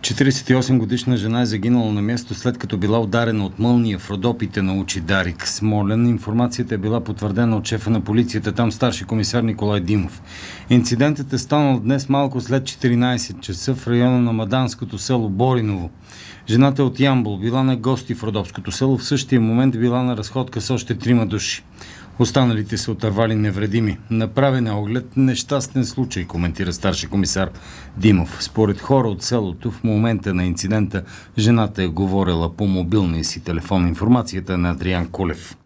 48-годишна жена е загинала на място, след като била ударена от мълния в Родопите на Очидарик, Смолян. Информацията е била потвърдена от шефа на полицията, там старши комисар Николай Димов. Инцидентът е станал днес малко след 14 часа в района на маданското село Бориново. Жената е от Ямбол, била на гости в Родопското село, в същия момент била на разходка с още 3 души. Останалите са отървали невредими. Направен е оглед нещастен случай, коментира старши комисар Димов. Според хора от селото, в момента на инцидента жената е говорила по мобилния си телефон. Информацията е на Адриан Колев.